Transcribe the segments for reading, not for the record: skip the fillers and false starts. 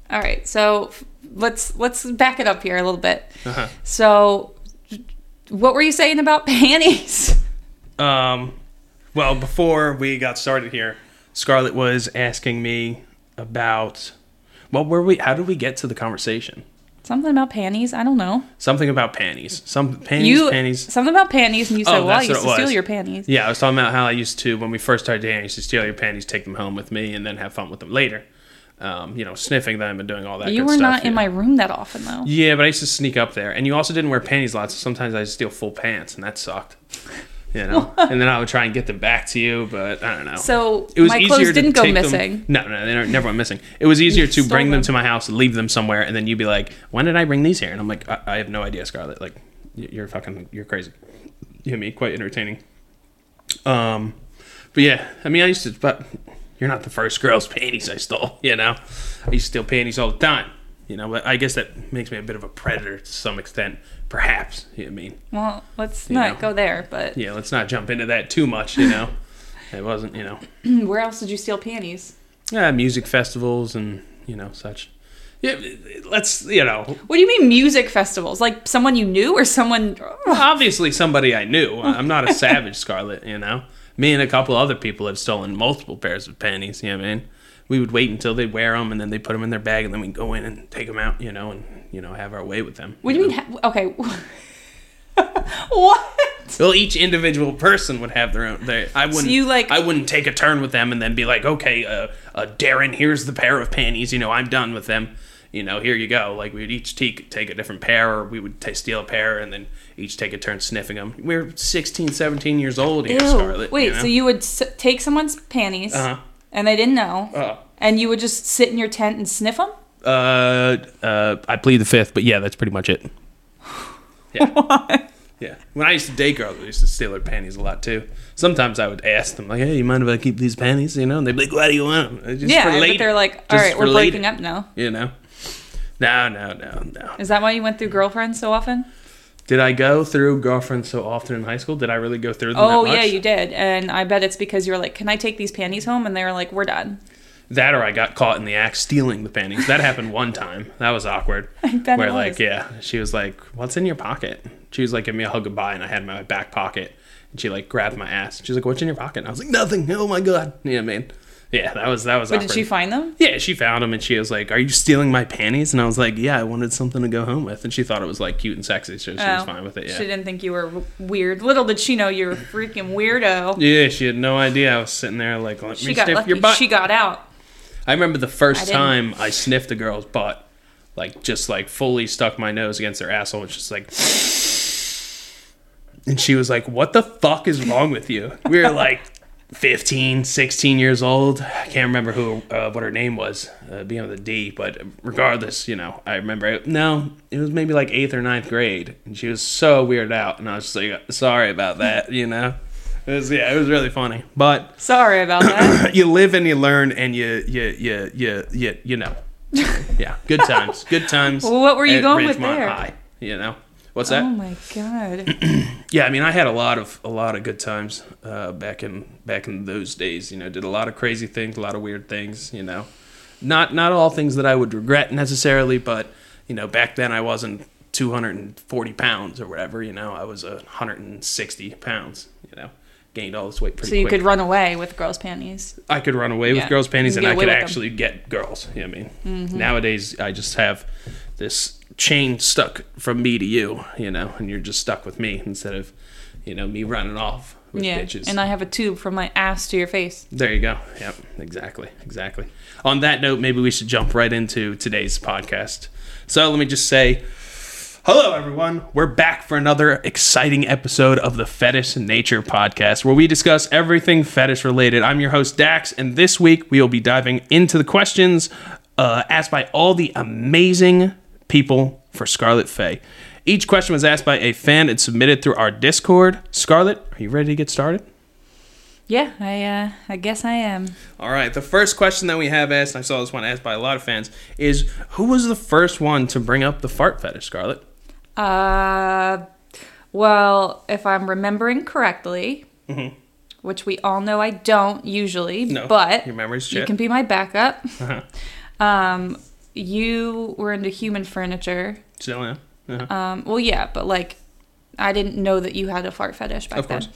All right, so let's back it up here a little bit. Uh-huh. So, what were you saying about panties? Well, before we got started here, Scarlett was asking me about how did we get to the conversation? Something about panties? I don't know. Something about panties. Panties. Something about panties, and you said, I that's used what to it steal was. your panties. Yeah, I was talking about how I used to, when we first started dating, I used to steal your panties, take them home with me, and then have fun with them later. Sniffing them and doing all that You good were stuff. not in my room that often, though. Yeah, but I used to sneak up there. And you also didn't wear panties a lot, so sometimes I would steal full pants, and that sucked. And then I would try and get them back to you, but I don't know. So it was my easier clothes to didn't go take them- missing. No, they never went missing. It was easier to stole bring them them. to my house, leave them somewhere, and then you'd be like, when did I bring these here? And I'm like, I have no idea, Scarlett. Like, you're crazy. You know me, quite entertaining. But yeah, I mean, but you're not the first girl's panties I stole, I used to steal panties all the time, but I guess that makes me a bit of a predator to some extent, perhaps, you know what I mean? Well, let's not go there, but... Yeah, let's not jump into that too much, It wasn't, Where else did you steal panties? music festivals and, such. Yeah, let's, What do you mean music festivals? Like someone you knew or someone... Obviously somebody I knew. I'm not a savage, Scarlett, Me and a couple other people have stolen multiple pairs of panties, you know what I mean? We would wait until they'd wear them, and then they'd put them in their bag, and then we'd go in and take them out, and, have our way with them. What do you mean? Okay. What? Well, each individual person would have their own. I wouldn't take a turn with them and then be like, okay, Darren, here's the pair of panties. I'm done with them. Here you go. Like, we would each take a different pair, or we would steal a pair and then each take a turn sniffing them. We're 16, 17 years old here, Scarlett. Wait, so you would take someone's panties, and they didn't know, and you would just sit in your tent and sniff them? I plead the fifth, but yeah, that's pretty much it. Yeah. What? Yeah. When I used to date girls, I used to steal their panties a lot, too. Sometimes I would ask them, like, hey, you mind if I keep these panties? And they'd be like, why do you want them? Just for later. But they're like, all right, we're breaking up now. No. Is that why you went through girlfriends so often? Did I go through girlfriends so often in high school? Did I really go through them that much? Yeah, you did. And I bet it's because you were like, can I take these panties home? And they were like, we're done. That or I got caught in the act stealing the panties. That happened one time. That was awkward. I bet where, it was. She was like, what's in your pocket? She was like, give me a hug goodbye, and I had my back pocket. And she, grabbed my ass. She was like, what's in your pocket? And I was like, nothing. Oh, my God. You know what I mean? Yeah, that was awkward. But did she find them? Yeah, she found them, and she was like, are you stealing my panties? And I was like, yeah, I wanted something to go home with. And she thought it was, cute and sexy, so she was fine with it, yeah. She didn't think you were weird. Little did she know you were a freaking weirdo. Yeah, she had no idea. I was sitting there let me sniff your butt. She got out. I remember the first time I sniffed a girl's butt, just fully stuck my nose against her asshole and just and she was like, what the fuck is wrong with you? We were 15, 16 years old. I can't remember what her name was, being with a D, but regardless, I remember it was maybe 8th or 9th grade, and she was so weirded out, and I was just like, sorry about that, It was really funny, but sorry about that. You live and you learn, and you know. Yeah, good times. Well, what were you going Ridgemont with there? High, What's that? Oh my God. Yeah, I mean, I had a lot of good times back in those days. Did a lot of crazy things, a lot of weird things. Not all things that I would regret necessarily, but back then I wasn't 240 pounds or whatever. I was 160 pounds. Gained all this weight pretty quick. So you could run away with girls' panties. I could run away with girls' panties, and I could actually them. Get girls. You know what I mean? Mm-hmm. Nowadays, I just have this chain stuck from me to you, and you're just stuck with me instead of, me running off with bitches. And I have a tube from my ass to your face. There you go. Yep, exactly. On that note, maybe we should jump right into today's podcast. So let me just say, hello, everyone. We're back for another exciting episode of the Fetish Nature Podcast, where we discuss everything fetish related. I'm your host, Dax, and this week we will be diving into the questions asked by all the amazing people for Scarlett Faye. Each question was asked by a fan and submitted through our Discord. Scarlett, are you ready to get started? Yeah, I guess I am. All right, the first question that we have asked, and I saw this one asked by a lot of fans, is who was the first one to bring up the fart fetish, Scarlett? Well, if I'm remembering correctly, which we all know I don't usually, but your memory's shit. You can be my backup. you were into human furniture. Still am. Uh-huh. Well, yeah, but like, I didn't know that you had a fart fetish back then.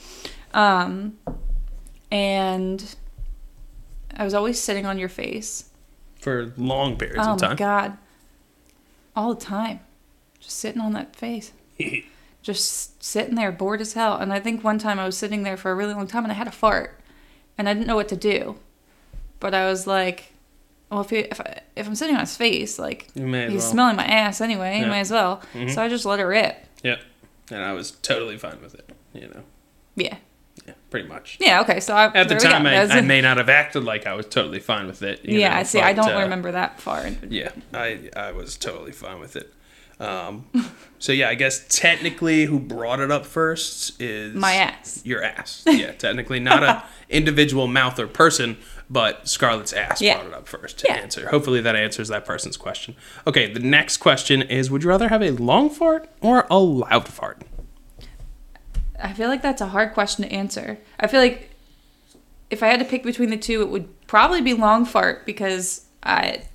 And I was always sitting on your face. For long periods of time. Oh, my God. All the time. Just sitting on that face. Just sitting there, bored as hell. And I think one time I was sitting there for a really long time, and I had a fart. And I didn't know what to do. But I was like, well, if I'm sitting on his face, like, he's smelling my ass anyway, you might as well. Mm-hmm. So I just let it rip. Yeah. And I was totally fine with it, Yeah. Yeah, pretty much. Yeah, okay, so at the time, I may not have acted like I was totally fine with it. I see. I don't remember that far. Yeah, I was totally fine with it. So yeah, I guess technically who brought it up first is... my ass. Your ass. Yeah, technically not an individual mouth or person, but Scarlett's ass brought it up first to answer. Hopefully that answers that person's question. Okay, the next question is, would you rather have a long fart or a loud fart? I feel like that's a hard question to answer. I feel like if I had to pick between the two, it would probably be long fart because I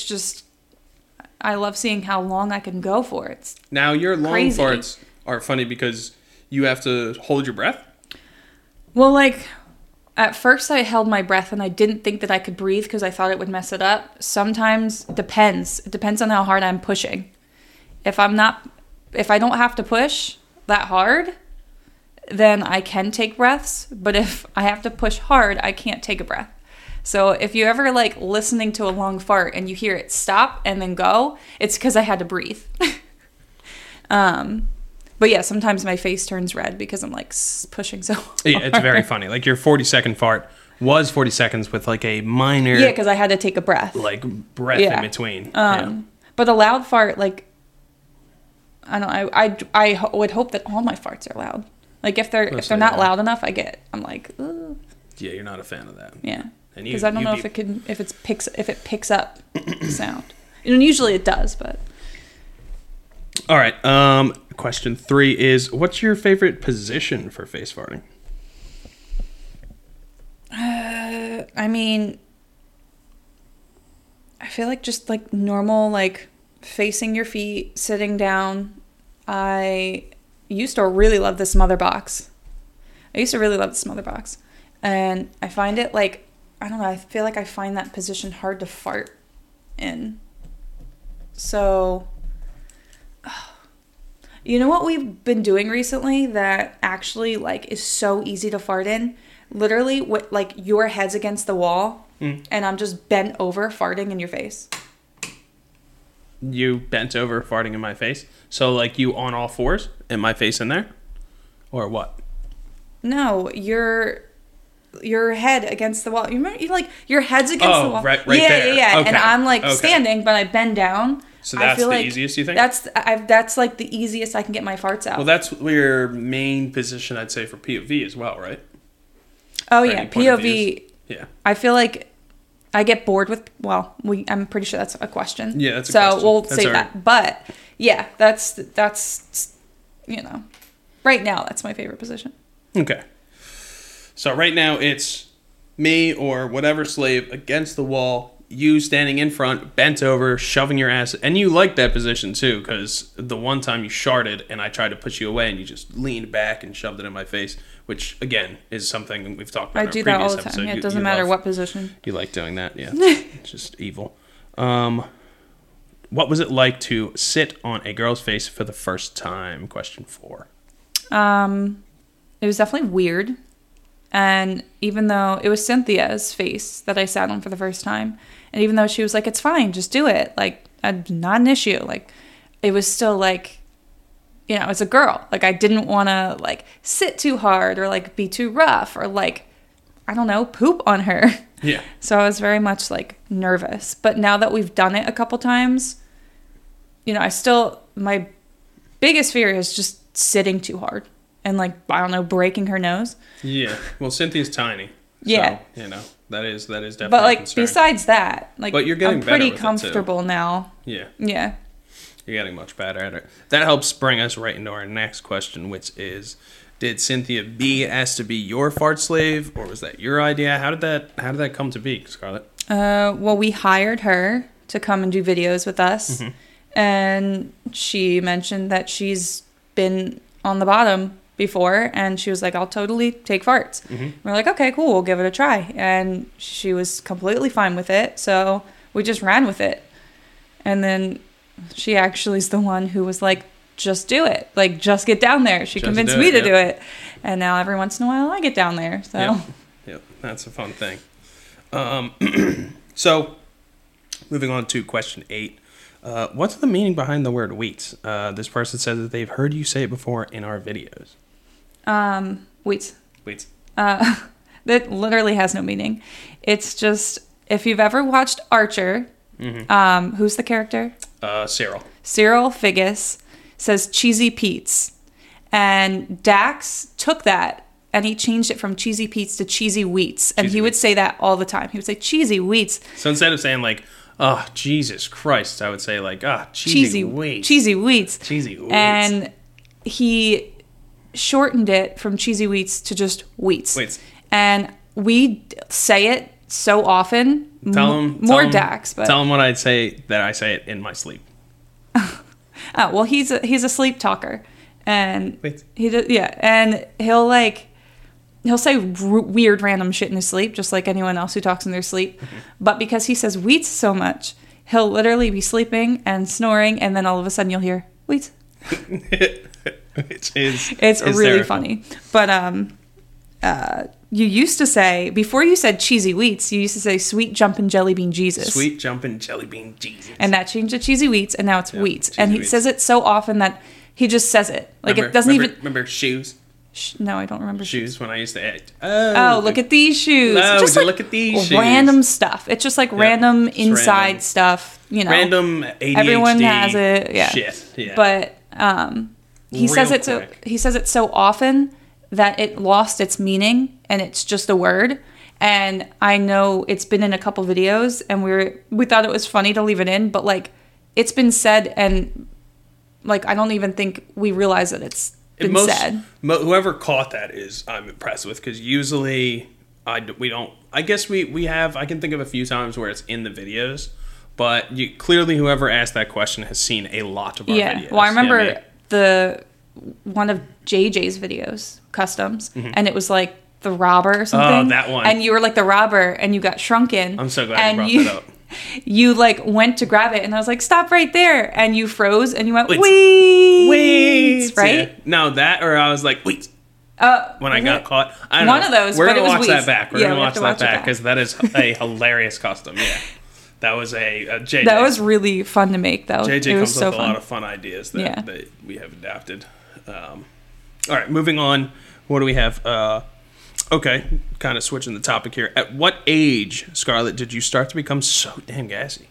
love seeing how long I can go for it. Now, your long farts are funny because you have to hold your breath? Well, like, at first I held my breath and I didn't think that I could breathe because I thought it would mess it up. Sometimes it depends. It depends on how hard I'm pushing. If I don't have to push that hard, then I can take breaths. But if I have to push hard, I can't take a breath. So if you're ever like listening to a long fart and you hear it stop and then go, it's because I had to breathe. But yeah, sometimes my face turns red because I'm like pushing so hard. Yeah, it's very funny. Like your 40-second fart was 40 seconds with like a minor... Yeah, because I had to take a breath. Like breath in between. But a loud fart, like, I don't know, I would hope that all my farts are loud. Like if they're not loud enough, I'm like, ugh. Yeah, you're not a fan of that. Yeah. Because I don't know if it picks up sound. And usually it does, but... All right. Question 3 is, what's your favorite position for face farting? I mean, I feel like just like normal, like facing your feet, sitting down. I used to really love the smother box. And I find it like, I don't know, I feel like I find that position hard to fart in. So, you know what we've been doing recently that actually like is so easy to fart in? Literally, like your head's against the wall and I'm just bent over farting in your face. You bent over farting in my face? So like you on all fours and my face in there? Or what? No, your head against the wall. You remember, like your head's against the wall. Right there. Yeah. Okay. And I'm like standing, but I bend down. So that's the easiest, you think? That's like the easiest I can get my farts out. Well, that's your main position, I'd say, for POV as well, right? Oh yeah, POV. Yeah. I feel like I get bored with. Well, I'm pretty sure that's a question. Yeah, that's a question. So we'll say that. But yeah, that's right now that's my favorite position. Okay. So right now it's me or whatever slave against the wall, you standing in front, bent over, shoving your ass. And you like that position too, because the one time you sharted and I tried to push you away and you just leaned back and shoved it in my face, which again is something we've talked about in a previous episode. I do that all the time. Yeah, it doesn't matter what position. You like doing that, yeah. It's just evil. What was it like to sit on a girl's face for the first time? Question 4. It was definitely weird. And even though it was Cynthia's face that I sat on for the first time, and even though she was like, it's fine, just do it. Like, not an issue. Like, it was still like, it's a girl. Like, I didn't want to, like, sit too hard or, like, be too rough or, like, I don't know, poop on her. Yeah. So I was very much, like, nervous. But now that we've done it a couple times, my biggest fear is just sitting too hard. And, like, I don't know, breaking her nose. Yeah. Well, Cynthia's tiny. Yeah. So, that is definitely But, like, a concern. Besides that, like, but you're getting I'm pretty better with comfortable it too. now. Yeah. Yeah. You're getting much better at it. That helps bring us right into our next question, which is, did Cynthia B ask to be your fart slave, or was that your idea? How did that come to be, Scarlett? Well, we hired her to come and do videos with us. And she mentioned that she's been on the bottom before, and she was like, I'll totally take farts. We're like, okay, cool, we'll give it a try. And she was completely fine with it, so we just ran with it. And then she actually is the one who was like, just do it. Like, just get down there. She convinced me to do it. And now every once in a while I get down there. So Yep. That's a fun thing. So, moving on to question 8. What's the meaning behind the word wheats? This person says that they've heard you say it before in our videos. Wheats. Wheats. That literally has no meaning. It's just, if you've ever watched Archer, who's the character? Cyril. Cyril Figgis says Cheesy Pete's. And Dax took that and he changed it from Cheesy Pete's to Cheesy Wheats. And he would say that all the time. He would say Cheesy Wheats. So instead of saying like, oh, Jesus Christ, I would say like, cheesy wheats. Cheesy Wheats. Cheesy wheats. And he shortened it from Cheesy Wheats to just Wheats. And we say it so often. More Dax, but tell him what I'd say, that I say it in my sleep. Oh, well, he's a sleep talker, and Wait. and he'll say weird random shit in his sleep, just like anyone else who talks in their sleep. But because he says Wheats so much, he'll literally be sleeping and snoring, and then all of a sudden you'll hear Wheats. It's really funny. But you used to say, before you said Cheesy Wheats, you used to say Sweet Jumpin' Jelly Bean Jesus. Sweet Jumpin' Jelly Bean Jesus. And that changed to Cheesy Wheats, and now it's Wheats. And he says it so often that he just says it. Like, it doesn't even... Remember shoes? No, I don't remember shoes. When I used to... look at these shoes. No, just look at these shoes. Random stuff. It's just like random inside stuff, you know. Random ADHD everyone has it. Yeah. Shit. Yeah. But he says it so often that it lost its meaning, and it's just a word. And I know it's been in a couple videos, and we thought it was funny to leave it in, but like, it's been said, and like, I don't even think we realize that it's been said. Whoever caught that I'm impressed with, because usually we don't. I guess we have. I can think of a few times where it's in the videos, but clearly whoever asked that question has seen a lot of our videos. Well, I remember one of JJ's videos, customs, and it was like the robber or something. Oh, that one. And you were like the robber, and you got shrunken. I'm so glad you brought that up. You like went to grab it, and I was like, stop right there. And you froze, and you went, Wheats, right? Yeah. No, that, or I was like, Wheats. When I got caught. I don't know. One of those, We're but going it to was watch Wheats. that back. We're going to watch that back, because that is a hilarious custom. Yeah. That was a JJ. That was really fun to make, though. JJ comes up with a lot of fun ideas that we have adapted. All right, moving on. What do we have? Okay, kind of switching the topic here. At what age, Scarlett, did you start to become so damn gassy?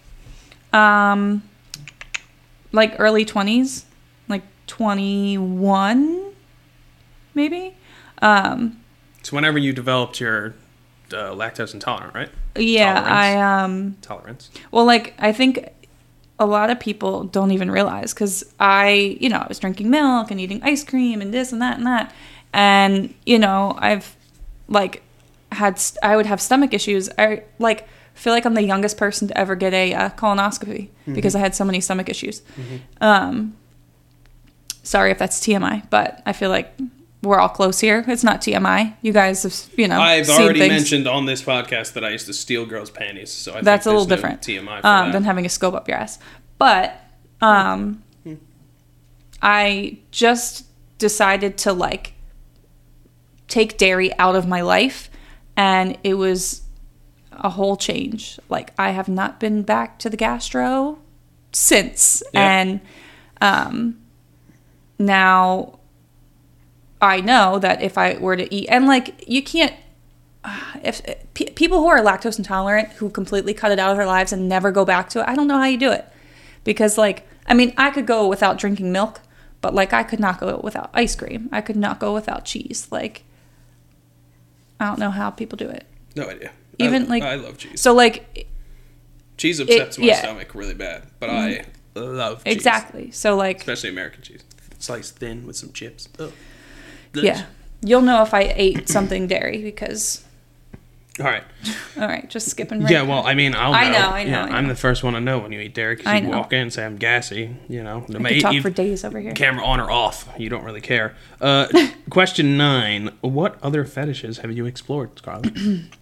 Like early 20s, like 21, maybe. So whenever you developed your lactose intolerant, right? Yeah, tolerance. Well, like, I think a lot of people don't even realize, because I was drinking milk and eating ice cream and this and that and that, and I've like I would have stomach issues. I like feel like I'm the youngest person to ever get a colonoscopy because I had so many stomach issues. Sorry if that's TMI, but I feel like we're all close here. It's not TMI. You guys have, I've seen already things. mentioned on this podcast that I used to steal girls' panties, so I that's think a little no different TMI for that. than having a scope up your ass. But I just decided to like take dairy out of my life, and it was a whole change. Like, I have not been back to the gastro since. And now I know that if I were to eat, and like, you can't, if people who are lactose intolerant who completely cut it out of their lives and never go back to it, I don't know how you do it. Because like, I mean, I could go without drinking milk, but like, I could not go without ice cream. I could not go without cheese. Like, I don't know how people do it. No idea. I love cheese. So like, cheese upsets my stomach really bad, but I love cheese. Exactly. So like, especially American cheese, sliced thin with some chips. Oh, yeah, you'll know if I ate something dairy because All right. All right, just skipping right. Yeah, well, I mean, I'll know. I know. Yeah, I'm the first one to know when you eat dairy because I you know. walk in and say I'm gassy. You know, I could talk for days over here. Camera on or off. You don't really care. Question 9. What other fetishes have you explored, Scarlett?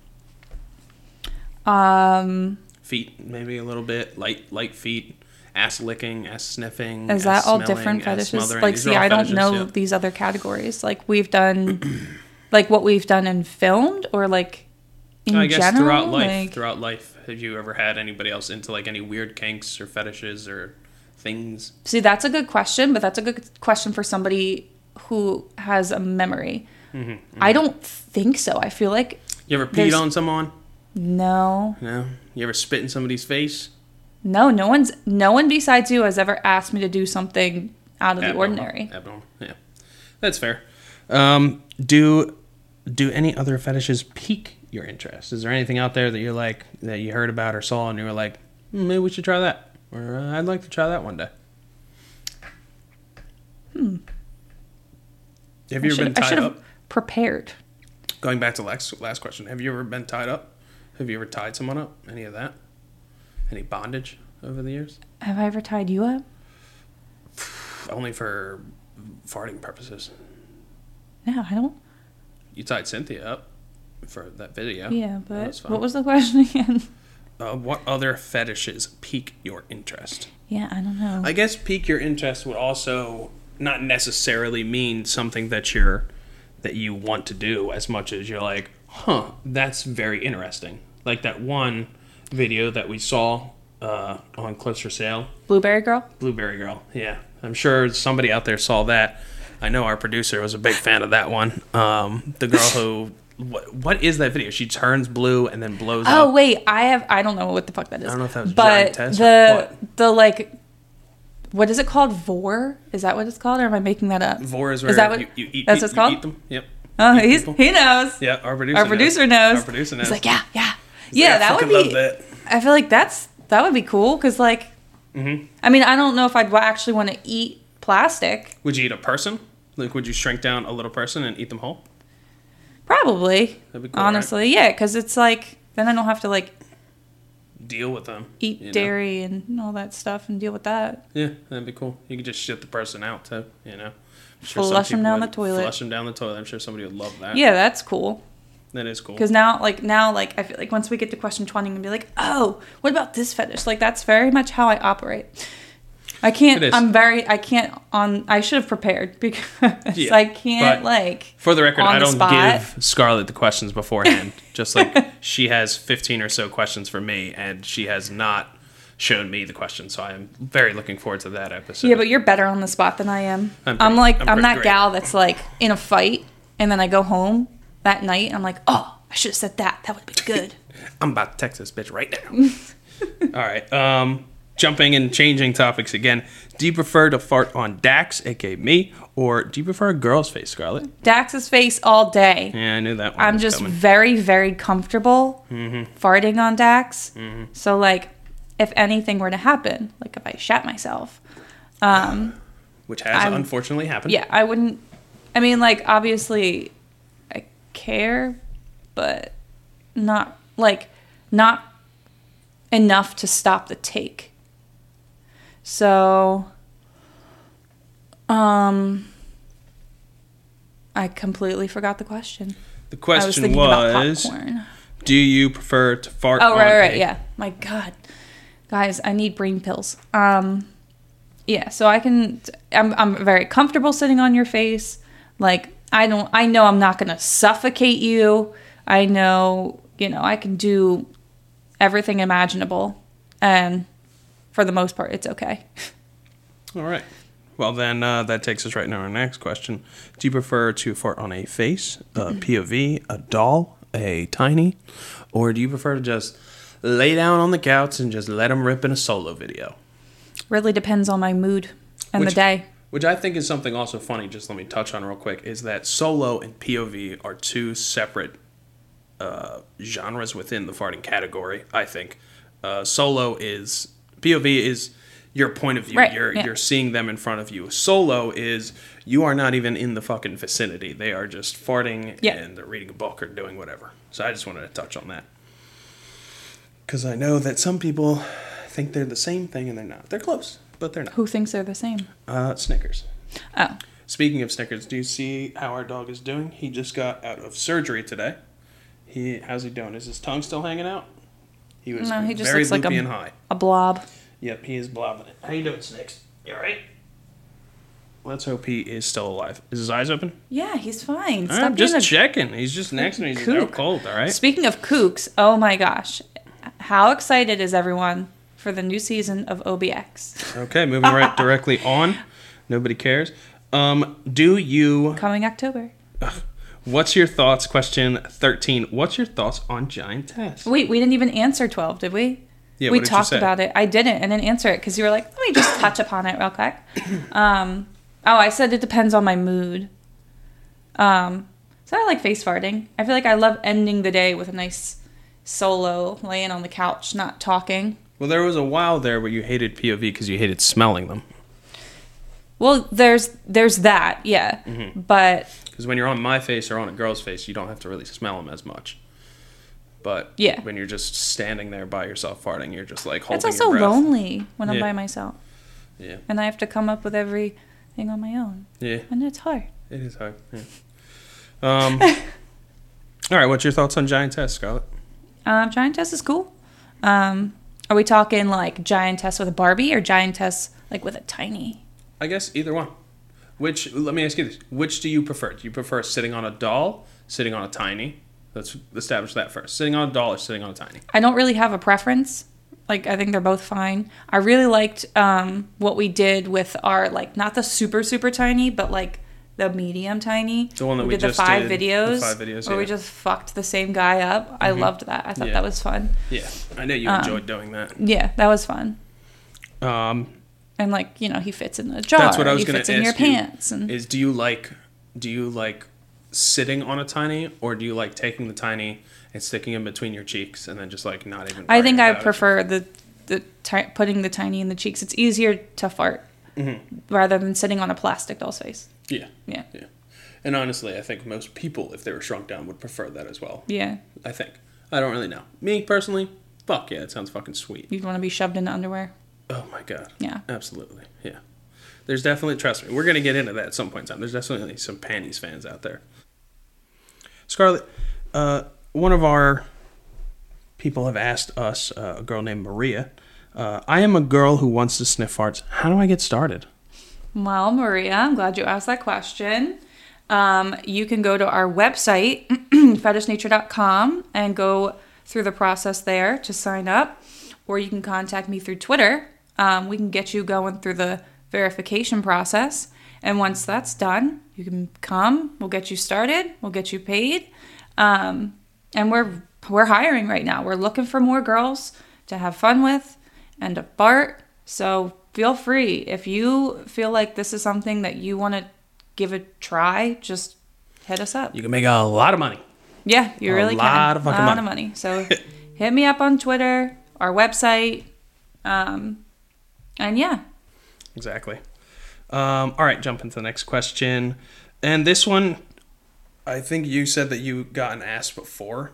Feet, maybe a little bit. Light feet. Ass licking, ass sniffing. Is ass that all smelling, different ass fetishes? smothering. Like, These are see, all I don't fetishes, know yeah. these other categories. Like, we've done, like, what we've done and filmed, or like in I guess general. throughout life, have you ever had anybody else into like any weird kinks or fetishes or things? See, that's a good question, but that's a good question for somebody who has a memory. I don't think so. I feel like You ever peed on someone? no. No. You ever spit in somebody's face? No one besides you has ever asked me to do something out of the ordinary. Abnormal. Yeah, that's fair. Do any other fetishes pique your interest? Is there anything out there that you're like that you heard about or saw and you were like, maybe we should try that, or I'd like to try that one day? Have you ever been tied up? Prepared. Going back to last question, have you ever been tied up? Have you ever tied someone up? Any of that? Any bondage over the years? Have I ever tied you up? Only for farting purposes. No, I don't. You tied Cynthia up for that video. Yeah, That but fun. what was the question again? What other fetishes pique your interest? Yeah, I don't know. I guess pique your interest would also not necessarily mean something that you want to do as much as you're like, that's very interesting. Like that one video that we saw on Clips for Sale. Blueberry Girl? Blueberry Girl, yeah. I'm sure somebody out there saw that. I know our producer was a big fan of that one. The girl who... What is that video? She turns blue and then blows up. Oh, wait. I don't know what the fuck that is. I don't know if that was but giant test or the like... What is it called? Vor? Is that what it's called? Or am I making that up? Vor is where that what, you eat, that's what it's called? eat them. Yep. Oh, Eat he knows. Yeah, our producer knows. Our producer knows. He's like, yeah. He's like, that would fucking love be... that. I feel like that would be cool, because, like... Mm-hmm. I mean, I don't know if I'd actually want to eat plastic. Would you eat a person? Like, would you shrink down a little person and eat them whole? Probably. That'd be cool, honestly, right? yeah, because it's like... Then I don't have to, like... Deal with them. Eat dairy and all that stuff and deal with that. Yeah, that'd be cool. You could just shit the person out, too, you know? I'm sure flush them down the toilet. Flush them down the toilet. I'm sure somebody would love that. Yeah, that's cool. That is cool. Because now, I feel like once we get to question 20, I'm going to be like, oh, what about this fetish? Like, that's very much how I operate. I should have prepared because I can't, for the record, I don't spot. give Scarlett the questions beforehand. Just like she has 15 or so questions for me, and she has not shown me the questions. So I am very looking forward to that episode. Yeah, but you're better on the spot than I am. I'm that great. gal that's like in a fight, and then I go home that night, and I'm like, oh, I should have said that. That would be good. I'm about to text this bitch right now. All right. Jumping and changing topics again. Do you prefer to fart on Dax, aka me, or do you prefer a girl's face, Scarlett? Dax's face all day. Yeah, I knew that one. I'm just very, very comfortable farting on Dax. Mm-hmm. So, like, if anything were to happen, like if I shat myself, which has unfortunately happened. Yeah, I wouldn't. I mean, like, obviously, I care, but not enough to stop the take. So, I completely forgot the question. The question I was thinking about popcorn. Do you prefer to fart on right, yeah. My God. Guys, I need brain pills. Yeah, so I'm very comfortable sitting on your face. Like, I know I'm not going to suffocate you. I know, I can do everything imaginable. And for the most part, it's okay. All right. Well, then that takes us right into our next question. Do you prefer to fart on a face, a POV, a doll, a tiny, or do you prefer to just lay down on the couch and just let them rip in a solo video? Really depends on my mood and the day. Which I think is something also funny, just let me touch on real quick, is that solo and POV are two separate genres within the farting category, I think. POV is your point of view. Right, You're seeing them in front of you. Solo is you are not even in the fucking vicinity. They are just farting and they're reading a book or doing whatever. So I just wanted to touch on that. Because I know that some people think they're the same thing and they're not. They're close, but they're not. Who thinks they're the same? Snickers. Oh. Speaking of Snickers, do you see how our dog is doing? He just got out of surgery today. How's he doing? Is his tongue still hanging out? He was No, he just very looks like loopy and high. a blob. Yep, he is blobbing it. How you doing, Snicks? You alright? Let's hope he is still alive. Is his eyes open? Yeah, he's fine. I'm just checking. He's just next to me. He's out cold, alright? Speaking of kooks, oh my gosh. How excited is everyone for the new season of OBX? Okay, moving right directly on. Nobody cares. Do you... Coming October. What's your thoughts? Question 13. What's your thoughts on Giantess? Wait, we didn't even answer 12, did we? Yeah, we talked about it. I didn't, and didn't answer it because you were like, let me just touch upon it real quick. I said it depends on my mood. So I like face farting. I feel like I love ending the day with a nice solo, laying on the couch, not talking. Well, there was a while there where you hated POV because you hated smelling them. Well, there's that, yeah. Mm-hmm. But... Because when you're on my face or on a girl's face, you don't have to really smell them as much. But when you're just standing there by yourself farting, you're just like holding your breath. It's also lonely when I'm by myself. Yeah. And I have to come up with everything on my own. Yeah. And it's hard. It is hard. Yeah. All right, what's your thoughts on Giantess, Scarlett? Giantess is cool. Are we talking like Giantess with a Barbie or Giantess like with a tiny? I guess either one. Let me ask you this. Which do you prefer? Do you prefer sitting on a doll, sitting on a tiny? Let's establish that first. Sitting on a doll or sitting on a tiny? I don't really have a preference. Like, I think they're both fine. I really liked what we did with our, like, not the super, super tiny, but, like, the medium tiny. The one that we did just the five did. videos. The 5 videos, where we just fucked the same guy up. I loved that. I thought that was fun. Yeah. I know you enjoyed doing that. Yeah, that was fun. And, like, he fits in the jar. That's what I was going to ask you. He fits in your pants. Is do you like sitting on a tiny, or do you like taking the tiny and sticking it between your cheeks and then just like not even? I think I prefer putting the tiny in the cheeks. It's easier to fart rather than sitting on a plastic doll's face. Yeah. And honestly, I think most people, if they were shrunk down, would prefer that as well. Yeah. I think. I don't really know. Me personally, fuck yeah, it sounds fucking sweet. You'd want to be shoved into underwear. Oh my god. Yeah. Absolutely. Yeah. There's definitely, trust me, we're going to get into that at some point in time. There's definitely some panties fans out there. Scarlett, one of our people have asked us, a girl named Maria, I am a girl who wants to sniff farts. How do I get started? Well, Maria, I'm glad you asked that question. You can go to our website, fetishnature.com, and go through the process there to sign up. Or you can contact me through Twitter. We can get you going through the verification process. And once that's done, you can come. We'll get you started. We'll get you paid. And we're hiring right now. We're looking for more girls to have fun with and to fart. So feel free. If you feel like this is something that you want to give a try, just hit us up. You can make a lot of money. Yeah, you really can. A lot of fucking money. So hit me up on Twitter, our website, and yeah. Exactly. All right, jump into the next question. And this one, I think you said that you gotten asked before.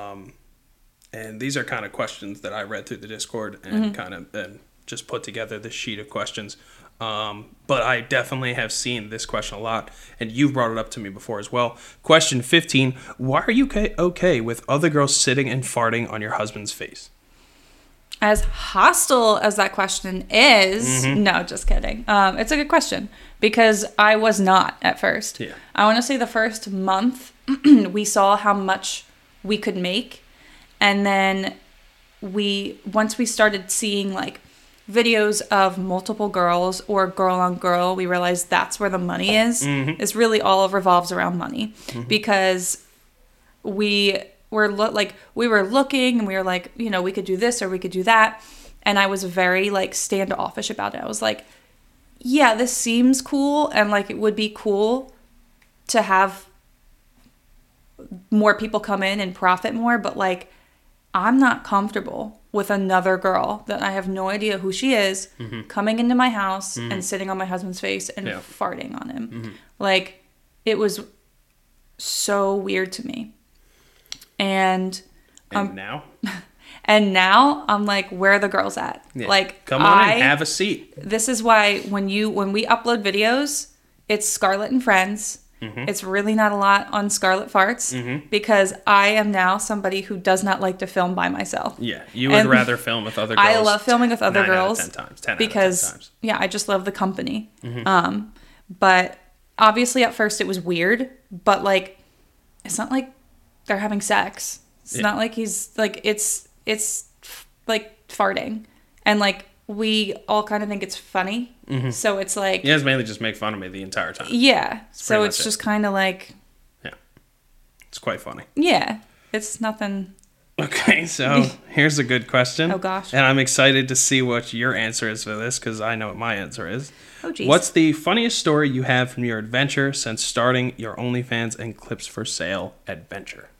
And these are kind of questions that I read through the Discord and and just put together this sheet of questions. But I definitely have seen this question a lot, and you've brought it up to me before as well. Question 15, why are you okay with other girls sitting and farting on your husband's face? As hostile as that question is, no, just kidding. It's a good question because I was not at first. Yeah. I want to say the first month we saw how much we could make. And then once we started seeing like videos of multiple girls or girl on girl, we realized that's where the money is. It's really all revolves around money because we were looking and we were like, we could do this or we could do that. And I was very like standoffish about it. I was like, yeah, this seems cool. And like, it would be cool to have more people come in and profit more. But like, I'm not comfortable with another girl that I have no idea who she is coming into my house and sitting on my husband's face and farting on him. Like, it was so weird to me. And now? And now I'm like, where are the girls at? Yeah. Like, come on in, have a seat. This is why when we upload videos, it's Scarlett and Friends. It's really not a lot on Scarlett Farts because I am now somebody who does not like to film by myself. Yeah, you would rather film with other girls. I love filming with other girls 10 times, 10 because out of 10 times. Yeah, I just love the company. But obviously at first it was weird, but like it's not like they're having sex. It's not like he's like it's like farting, and like we all kind of think it's funny. So it's like you guys mainly just make fun of me the entire time. Yeah, so it's just kind of like it's quite funny. Yeah, it's nothing. Okay, so here's a good question. Oh gosh, and I'm excited to see what your answer is for this because I know what my answer is. Oh geez. What's the funniest story you have from your adventure since starting your OnlyFans and Clips for Sale adventure?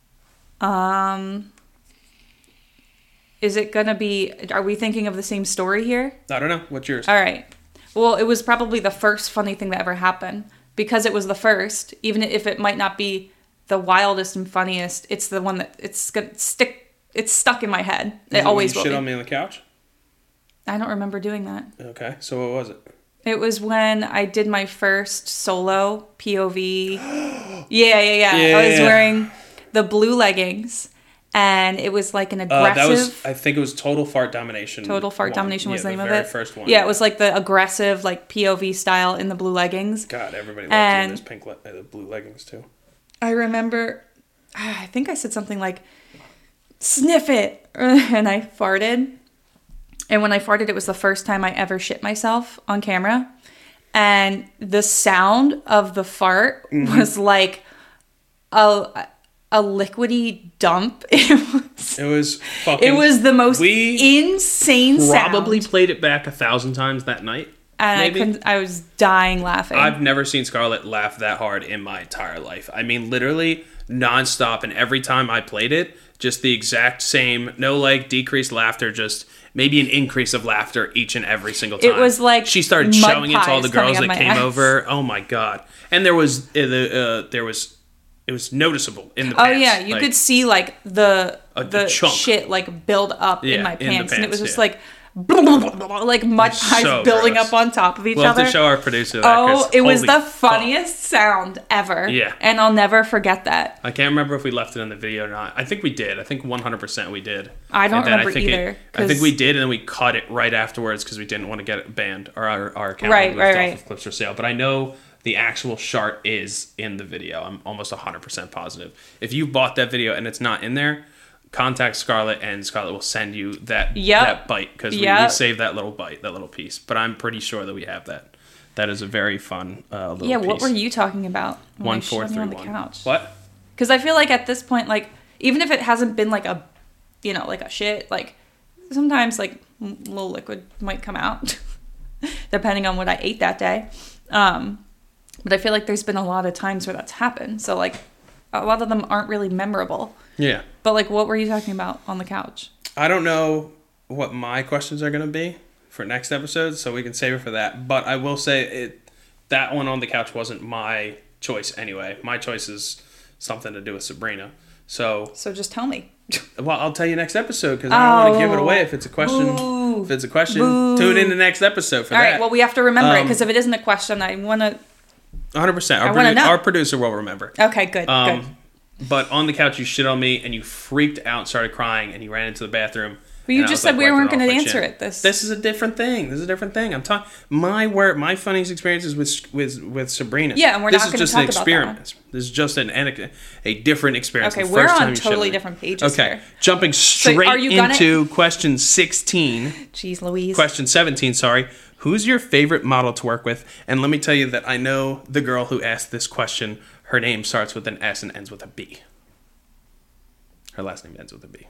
Is it gonna be? Are we thinking of the same story here? I don't know. What's yours? All right. Well, it was probably the first funny thing that ever happened because it was the first. Even if it might not be the wildest and funniest, it's the one that it's gonna stick. It's stuck in my head. It always will shit be. on me on the couch? I don't remember doing that. Okay, so what was it? It was when I did my first solo POV. Yeah. I was wearing the blue leggings. And it was like an aggressive... I think it was Total Fart Domination. Total Fart Domination was the name of it. The very first one. Yeah, it was like the aggressive, like POV style in the blue leggings. God, everybody loves those blue leggings too. I remember, I think I said something like, sniff it, and I farted. And when I farted, it was the first time I ever shit myself on camera. And the sound of the fart was like a liquidy dump. It was fucking... It was the most insane sound. Probably played it back 1,000 times that night. And I was dying laughing. I've never seen Scarlett laugh that hard in my entire life. I mean, literally nonstop. And every time I played it, just the exact same, no like decreased laughter, just maybe an increase of laughter each and every single time. It was like she started showing it to all the girls that came over. Oh my God. And there was it was noticatoble in the pants. Oh yeah, you could see like the shit like build up in my pants, and it was just like mud pies building up on top of each other. We'll have to show our producer that. Oh, it was the funniest sound ever. Yeah, and I'll never forget that. I can't remember if we left it in the video or not. I think we did. I think 100% we did. I don't remember either. I think we did, and then we cut it right afterwards because we didn't want to get it banned or our account right. off of Clips for Sale. But I know the actual shart is in the video. I'm almost 100% positive. If you bought that video and it's not in there, contact Scarlett and Scarlett will send you that bite because we saved that little bite, that little piece. But I'm pretty sure that we have that. That is a very fun little piece. Yeah, what were you talking about? 1431. On the couch? What? Because I feel like at this point, like, even if it hasn't been like a, like a shit, like, sometimes like a little liquid might come out depending on what I ate that day. But I feel like there's been a lot of times where that's happened. So, like, a lot of them aren't really memorable. Yeah. But, like, what were you talking about on the couch? I don't know what my questions are going to be for next episode, so we can save it for that. But I will say that one on the couch wasn't my choice anyway. My choice is something to do with Sabrina. So just tell me. Well, I'll tell you next episode because I don't want to give it away if it's a question. Boo. If it's a question, tune in the next episode for that. All right, well, we have to remember it because if it isn't a question, I want to... 100%. Our producer will remember. Okay, good. But on the couch, you shit on me and you freaked out and started crying and you ran into the bathroom. But you just said we weren't going to answer it. This is a different thing. I'm talking my funniest experiences with Sabrina. Yeah, and we're not going to talk about that. This is just a different experience. Okay, we're on totally different pages here. Jumping straight into question 16. Jeez Louise. Question 17, sorry. Who's your favorite model to work with? And let me tell you that I know the girl who asked this question. Her name starts with an S and ends with a B. Her last name ends with a B.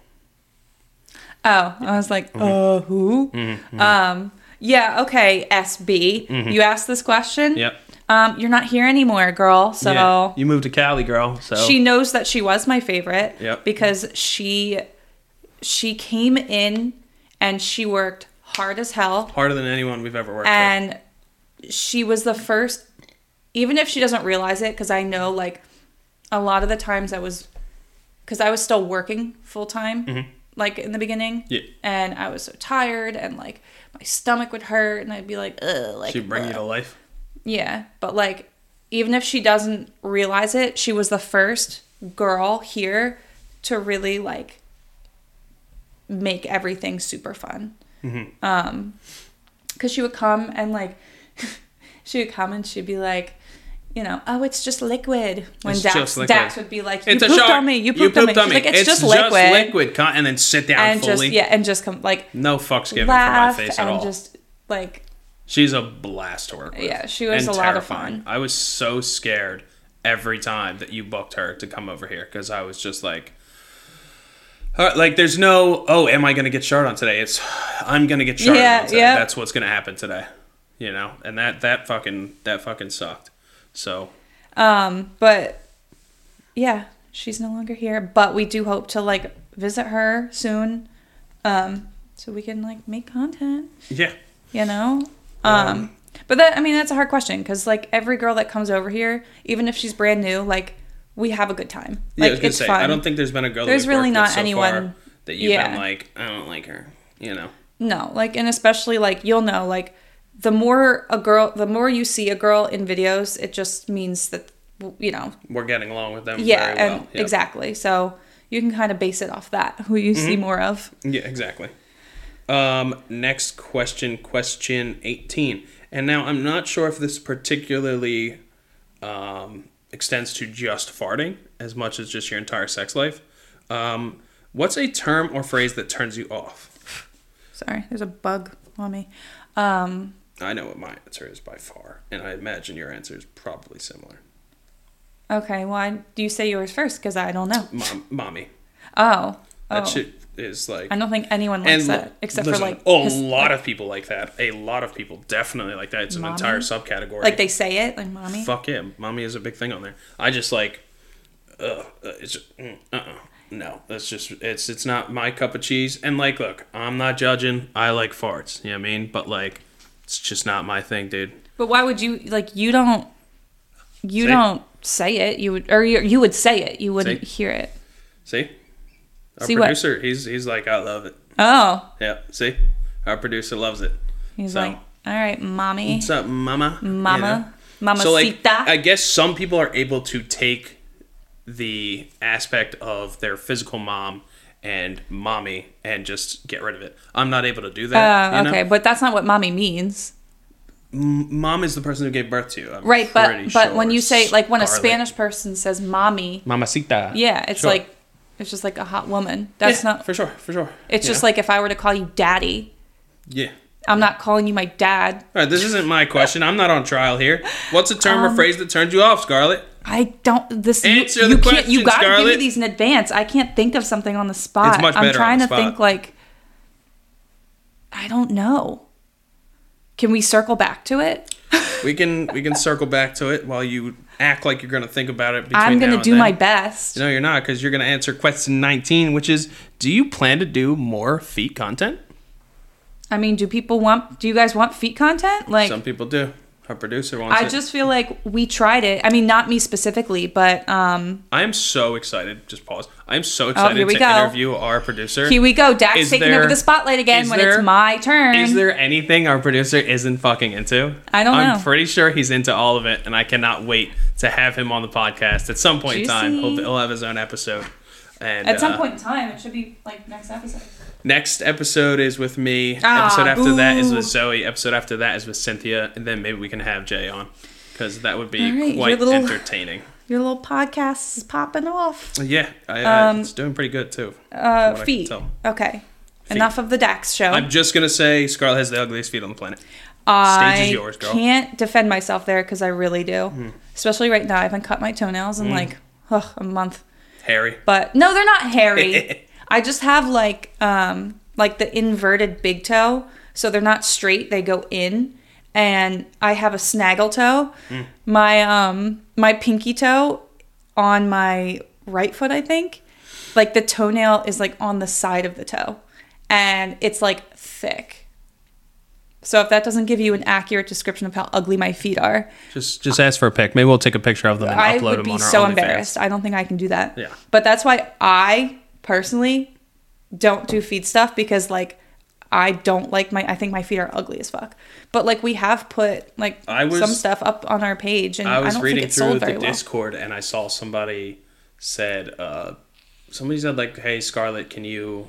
Oh, I was like, who? Mm-hmm. Yeah, okay, SB. Mm-hmm. You asked this question? Yep. You're not here anymore, girl, so... Yeah, you moved to Cali, girl, so... She knows that she was my favorite. Yep. Because she she came in and she worked hard as hell. Harder than anyone we've ever worked with. And she was the first, even if she doesn't realize it, because I know, like, a lot of the times because I was still working full time, like, in the beginning. Yeah. And I was so tired, and, like, my stomach would hurt, and I'd be like, ugh. Like, She'd bring you to life. Yeah. But, like, even if she doesn't realize it, she was the first girl here to really, like, make everything super fun. Because she would come and, like, she'd be like, you know, oh, it's just liquid. When Dax would be like, you pooped on me. You pooped on me. She's like, it's just liquid. And then sit down and fully. And just come, like, no fucks given for my face at all. And just, like, she's a blast to work with. Yeah, she was a lot of fun. I was so scared every time that you booked her to come over here, because I was just like, there's no, oh, am I going to get shard on today? It's, I'm going to get shard on today. Yeah. That's what's going to happen today. You know? And that fucking sucked. So. But, yeah, she's no longer here. But we do hope to, like, visit her soon. So we can, like, make content. Yeah. You know? But that, I mean, that's a hard question, because, like, every girl that comes over here, even if she's brand new, like, we have a good time. Like, yeah, I was gonna it's say, fun. I don't think there's been a girl there's that we've really worked not with so anyone far that you've been like, I don't like her, you know? No, like, and especially, like, you'll know, like, the more you see a girl in videos, it just means that, you know, we're getting along with them. Yeah, very well. And exactly. So you can kind of base it off that, who you see more of. Yeah, exactly. Next question 18. And now I'm not sure if this particularly extends to just farting as much as just your entire sex life. What's a term or phrase that turns you off? Sorry, there's a bug on me. I know what my answer is by far, and I imagine your answer is probably similar. Okay, why do you say yours first? Because I don't know. Mommy. Oh. That shit is like... I don't think anyone likes that, except for, like... a lot of people like that. A lot of people definitely like that. It's an entire subcategory. Like, they say it? Like, mommy? Fuck yeah. Mommy is a big thing on there. I just, like... it's just... No. That's just... It's not my cup of cheese. And, like, look, I'm not judging. I like farts. You know what I mean? But, like, it's just not my thing, dude. But why would you... Like, you don't say it. You would... Or you would say it. You wouldn't hear it. See? Our producer, he's like, I love it. Oh. Yeah, see? Our producer loves it. He's like, all right, mommy. What's up, mama? Mama. You know? Mamacita. So, like, I guess some people are able to take the aspect of their physical mom and mommy and just get rid of it. I'm not able to do that. Okay, but that's not what mommy means. Mom is the person who gave birth to you. Right, but when you say, like, when a Spanish person says mommy. Mamacita. Yeah, it's like... It's just like a hot woman. That's not... For sure. It's just like if I were to call you daddy. Yeah. I'm not calling you my dad. All right, this isn't my question. I'm not on trial here. What's a term or phrase that turns you off, Scarlett? I don't... Answer the question, you gotta Scarlett. give me these in advance. I can't think of something on the spot. It's much better I'm trying on the to spot. think, like... I don't know. Can we circle back to it? We can circle back to it while you act like you're going to think about it. I'm going to do my best. No, you're not, because you're going to answer question 19, which is, do you plan to do more feet content? I mean, do you guys want feet content? Like, some people do. Our producer wants it. I just feel like we tried it. I mean, not me specifically, but... I am so excited. Just pause. I am so excited to interview our producer. Here we go. Dax taking over the spotlight again when it's my turn. Is there anything our producer isn't fucking into? I don't know. I'm pretty sure he's into all of it, and I cannot wait to have him on the podcast at some point in time. He'll have his own episode. And at some point in time, it should be like next episode. Next episode is with me. Episode after that is with Zoe. Episode after that is with Cynthia. And then maybe we can have Jay on. Because that would be quite entertaining. Your little podcast is popping off. Yeah. It's doing pretty good, too. Feet. Okay. Feet. Enough of the Dax show. I'm just going to say Scarlett has the ugliest feet on the planet. Stage is yours, girl. I can't defend myself there because I really do. Especially right now. I haven't cut my toenails in like a month. Hairy. But no, they're not hairy. I just have like the inverted big toe, so they're not straight, they go in, and I have a snaggle toe. My pinky toe on my right foot, I think, like the toenail is like on the side of the toe, and it's like thick. So if that doesn't give you an accurate description of how ugly my feet are, just ask for a pic. Maybe we'll take a picture of them and I upload would them be on our so OnlyFans. embarrassed. I don't think I can do that. Yeah. But that's why I personally don't do feet stuff, because like I don't like I think my feet are ugly as fuck. But like we have put like some stuff up on our page, and I don't think it's sold very well. I was reading through the Discord, and I saw somebody said like, "Hey Scarlett, can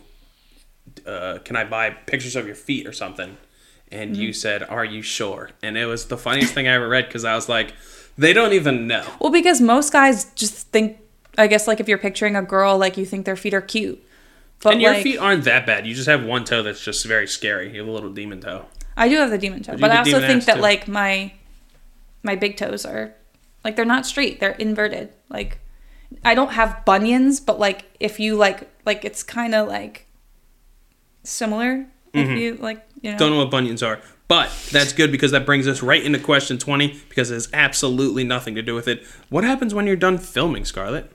I buy pictures of your feet or something?" And you said, "Are you sure?" And it was the funniest thing I ever read, because I was like, they don't even know. Well, because most guys just think, I guess, like if you're picturing a girl, like you think their feet are cute. But and your feet aren't that bad. You just have one toe that's just very scary. You have a little demon toe. I do have the demon toe, but I also think that like my big toes are like, they're not straight. They're inverted. Like I don't have bunions, but like if you like it's kind of like similar. If you like, Don't know what bunions are. But that's good, because that brings us right into question 20, because it has absolutely nothing to do with it. What happens when you're done filming, Scarlett?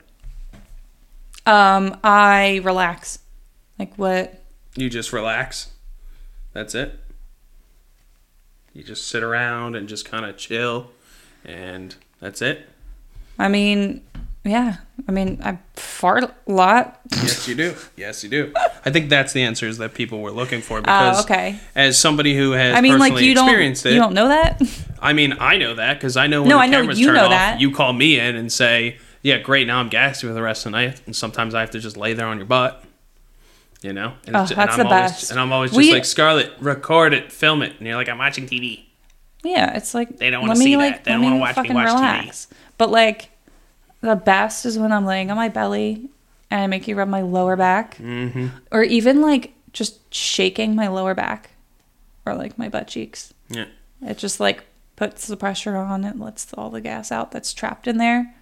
I relax. Like what? You just relax? That's it? You just sit around and just kind of chill, and that's it? I mean, yeah. I mean, I fart a lot. Yes, you do. Yes, you do. I think that's the answers that people were looking for, because okay. As somebody who has personally experienced it. You don't know that? I mean, I know that, because I know when the cameras turn off, you call me in and say, yeah, great, now I'm gassy for the rest of the night, and sometimes I have to just lay there on your butt, And that's the best. And I'm always just like, Scarlett, record it, film it. And you're like, I'm watching TV. Yeah, it's like, they don't want to see that. They don't want to watch me watch relax. TV. But like, the best is when I'm laying on my belly and I make you rub my lower back. Mm-hmm. Or even like just shaking my lower back or like my butt cheeks. Yeah. It just like puts the pressure on. It lets all the gas out that's trapped in there.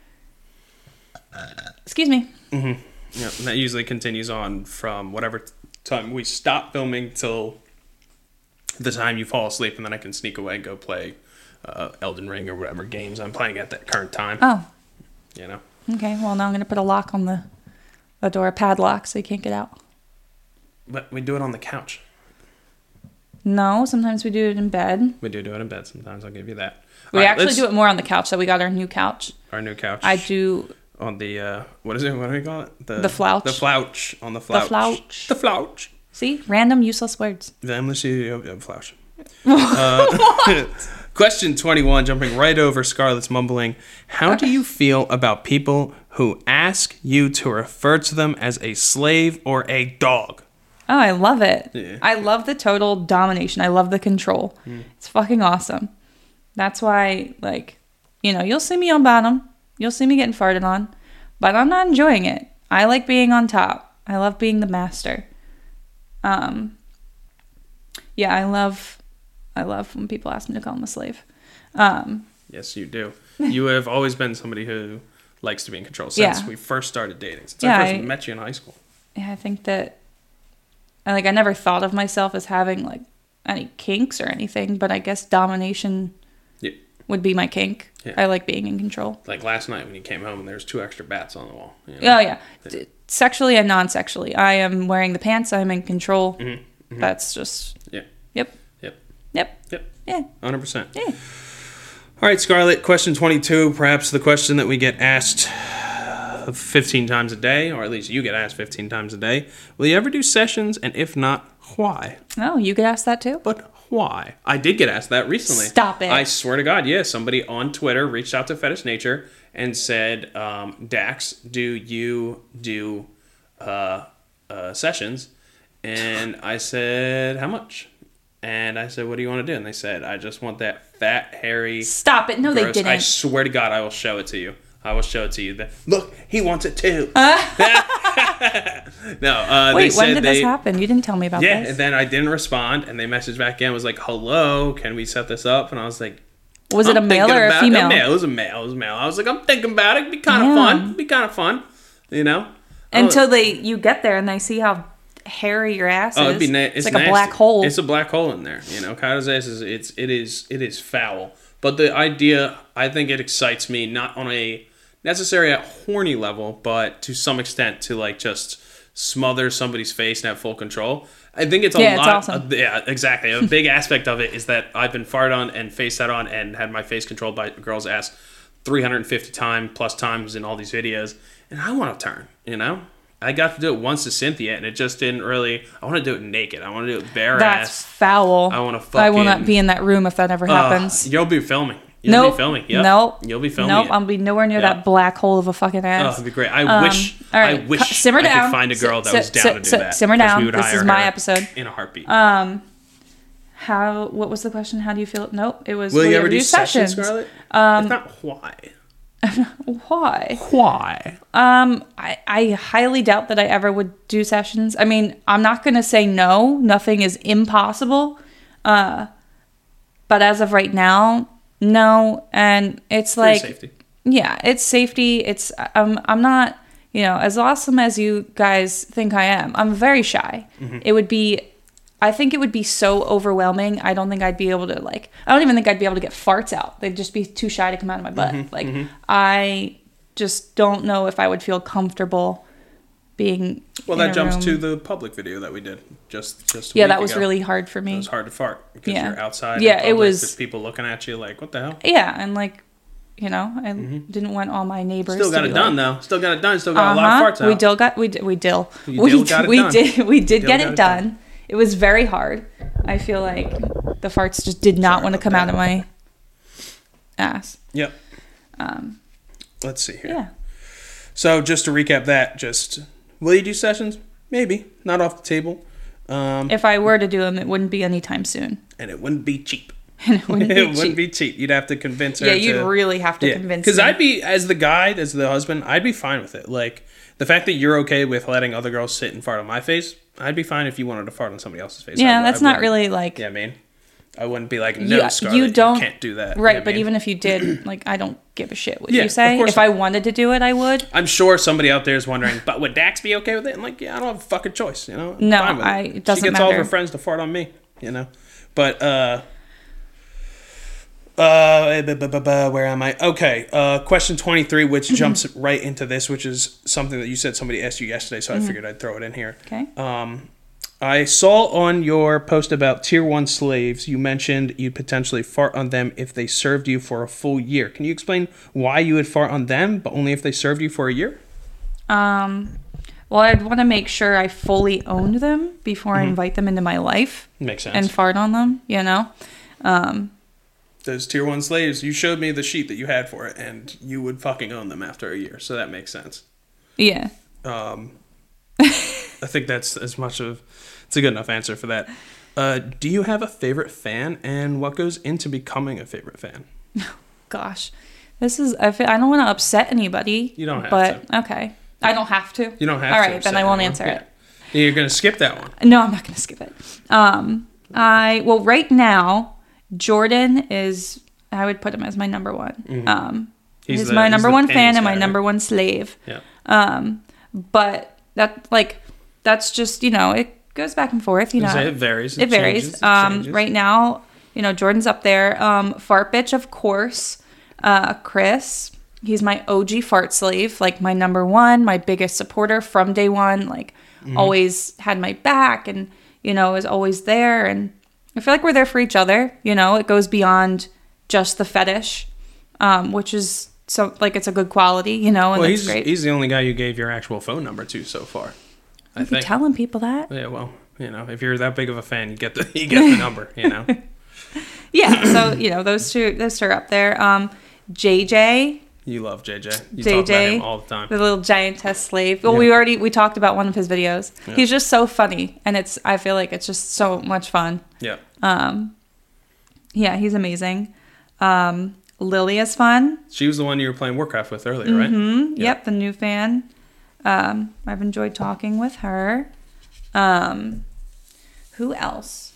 Excuse me. Mm-hmm. Yeah, and that usually continues on from whatever time we stop filming till the time you fall asleep, and then I can sneak away and go play Elden Ring or whatever games I'm playing at that current time. Oh. Okay, well, now I'm going to put a lock on the door, a padlock, so you can't get out. But we do it on the couch. No, sometimes we do it in bed. We do it in bed sometimes, I'll give you that. We actually do it more on the couch, so we got our new couch. Our new couch. I do... On the, what is it? What do we call it? The flouch. The flouch. On the flouch. The flouch. The flouch. See? Random useless words. Flouch. Question 21, jumping right over Scarlett's mumbling. How do you feel about people who ask you to refer to them as a slave or a dog? Oh, I love it. Yeah. I love the total domination. I love the control. It's fucking awesome. That's why, like, you'll see me on bottom. You'll see me getting farted on. But I'm not enjoying it. I like being on top. I love being the master. Yeah, I love when people ask me to call them a slave. Yes, you do. You have always been somebody who likes to be in control since we first started dating. Since I first met you in high school. Yeah, I think that I never thought of myself as having like any kinks or anything, but I guess domination would be my kink. Yeah. I like being in control. Like last night when you came home and there was 2 extra bats on the wall. Oh, yeah. Sexually and non-sexually. I am wearing the pants. I'm in control. Mm-hmm. Mm-hmm. That's just... Yeah. Yep. Yeah. 100%. Yeah. All right, Scarlett, question 22, perhaps the question that we get asked 15 times a day, or at least you get asked 15 times a day. Will you ever do sessions? And if not, why? Oh, you get asked that too? But why? I did get asked that recently. Stop it. I swear to God, yeah. Somebody on Twitter reached out to Fetish Nature and said, Dax, do you do sessions? And I said, how much? And I said, what do you want to do? And they said, I just want that fat, hairy... Stop it. No, gross. They didn't. I swear to God, I will show it to you. Look, he wants it too. No, wait, when did this happen? You didn't tell me about this. Yeah, and then I didn't respond, and they messaged back in, was like, hello, can we set this up? And I was like... Was it a male or a female? It was a male. I was like, I'm thinking about it. It'd be kind of fun. Until you get there and they see how hairy your ass is. Oh, it's like nasty. A black hole. It's a black hole in there. Kyle's ass it is foul. But the idea, I think it excites me not necessary at horny level, but to some extent to like just smother somebody's face and have full control. I think it's a lot. It's awesome. Yeah, exactly. A big aspect of it is that I've been farted on and face sat on and had my face controlled by a girl's ass 350 times in all these videos, and I want to turn. You know, I got to do it once to Cynthia, and it just didn't really. I want to do it naked. I want to do it bare That's ass. foul. I want to fucking. I will not be in that room if that ever happens. You'll be filming. You'll be filming. Yep. Nope. You'll be filming. Nope. it. I'll be nowhere near that black hole of a fucking Oh, ass. it'd be great. I wish. All right. I wish Simmer I down. could find a girl that was down to do that. Simmer 'cause down. we would This hire is my her episode. in a heartbeat. What was the question? How do you feel? Nope. It was. Will you ever do sessions, Scarlett? If not, why? Why? Why? I highly doubt that I ever would do sessions. I mean, I'm not going to say no. Nothing is impossible. But as of right now, no. And it's like, safety. Yeah, it's safety. It's, I'm not, as awesome as you guys think I am, I'm very shy. Mm-hmm. I think it would be so overwhelming. I don't think I'd be able to I don't even think I'd be able to get farts out. They'd just be too shy to come out of my butt. I just don't know if I would feel comfortable being. Well, that jumps to the public video that we did just a week that was ago. really hard for me. It was hard to fart because you're outside. Yeah, in public, it was. There's people looking at you like, what the hell? Yeah, and I didn't want all my neighbors. Still got to it be done though. Still got it done. Still got a lot of farts out. We did get it done. It was very hard. I feel like the farts just did not want to come out of my ass. Yep. Let's see here. Yeah. So just to recap that, will you do sessions? Maybe. Not off the table. If I were to do them, it wouldn't be anytime soon. And it wouldn't be cheap. It wouldn't be cheap. You'd have to convince her. Yeah, you'd really have to convince me. Because I'd be, as the guy, as the husband, I'd be fine with it. Like, the fact that you're okay with letting other girls sit and fart on my face, I'd be fine if you wanted to fart on somebody else's face. Yeah, that's not really like... Yeah, I mean, I wouldn't be like, no, Scarlett, you can't do that. Right, you know but I mean? even if you did, I don't give a shit what Yeah, you say. of course If I wanted to do it, I would. I'm sure somebody out there is wondering, but would Dax be okay with it? I'm like, yeah, I don't have a fucking choice, I'm No, fine with it doesn't She gets matter. all of her friends to fart on me, But, where am I? Okay, question 23, which jumps right into this, which is something that you said somebody asked you yesterday, so I figured I'd throw it in here. Okay. I saw on your post about Tier 1 slaves, you mentioned you'd potentially fart on them if they served you for a full year. Can you explain why you would fart on them, but only if they served you for a year? Well, I'd want to make sure I fully owned them before I invite them into my life. Makes sense. And fart on them, Those Tier 1 slaves, you showed me the sheet that you had for it, and you would fucking own them after a year, so that makes sense. Yeah. I think that's it's a good enough answer for that. Do you have a favorite fan, and what goes into becoming a favorite fan? Gosh, I don't want to upset anybody. You don't have to. Okay. I don't have to. You don't have All to. All right, then I won't answer it. You're going to skip that one. No, I'm not going to skip it. Right now, Jordan is, I would put him as my number one. He's my number one fan and my number one slave. Yeah. But that's just, it goes back and forth, It varies. It varies. Changes. Right now, Jordan's up there. Fart bitch, of course. Chris, he's my OG fart slave, my number one, my biggest supporter from day one, always had my back and, is always there. And I feel like we're there for each other. It goes beyond just the fetish, which is so it's a good quality, and that's great. He's the only guy you gave your actual phone number to so far. I think telling people that. Yeah, well, if you're that big of a fan, you get the number, Yeah, so those two are up there. JJ. You love JJ. You talk about him all the time. The little giantess slave. Well, we talked about one of his videos. Yeah. He's just so funny, and I feel like it's just so much fun. Yeah. Yeah, he's amazing. Lily is fun. She was the one you were playing Warcraft with earlier, right? Mm-hmm. Yep, the new fan. I've enjoyed talking with her. Who else?